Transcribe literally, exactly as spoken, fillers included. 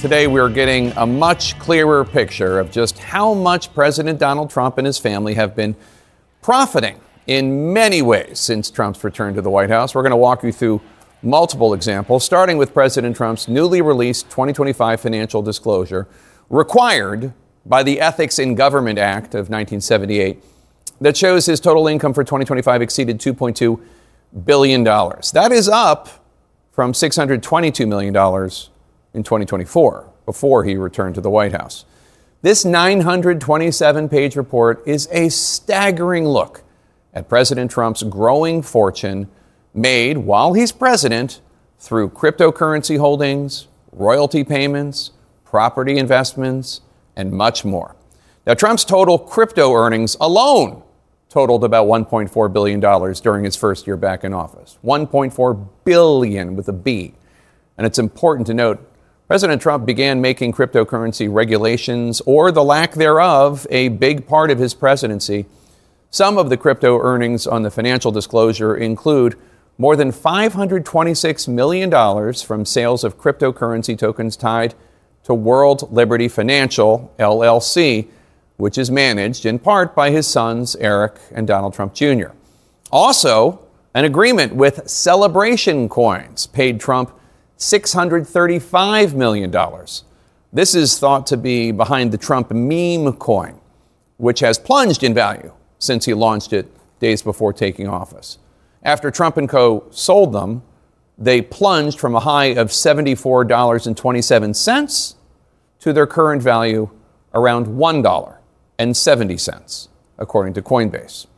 Today, we're getting a much clearer picture of just how much President Donald Trump and his family have been profiting in many ways since Trump's return to the White House. We're going to walk you through multiple examples, starting with President Trump's newly released twenty twenty-five financial disclosure, required by the Ethics in Government Act of nineteen seventy-eight, that shows his total income for twenty twenty-five exceeded two point two billion dollars. That is up from six hundred twenty-two million dollars in twenty twenty-four, before he returned to the White House. This nine hundred twenty-seven page report is a staggering look at President Trump's growing fortune made while he's president through cryptocurrency holdings, royalty payments, property investments, and much more. Now, Trump's total crypto earnings alone totaled about one point four billion dollars during his first year back in office. one point four billion dollars with a B. And it's important to note, President Trump began making cryptocurrency regulations, or the lack thereof, a big part of his presidency. Some of the crypto earnings on the financial disclosure include more than five hundred twenty-six million dollars from sales of cryptocurrency tokens tied to World Liberty Financial, L L C, which is managed in part by his sons, Eric and Donald Trump Junior Also, an agreement with Celebration Coins paid Trump six hundred thirty-five million dollars. This is thought to be behind the Trump meme coin, which has plunged in value since he launched it days before taking office. After Trump and co. sold them, they plunged from a high of seventy-four dollars and twenty-seven cents to their current value around one dollar and seventy cents, according to Coinbase.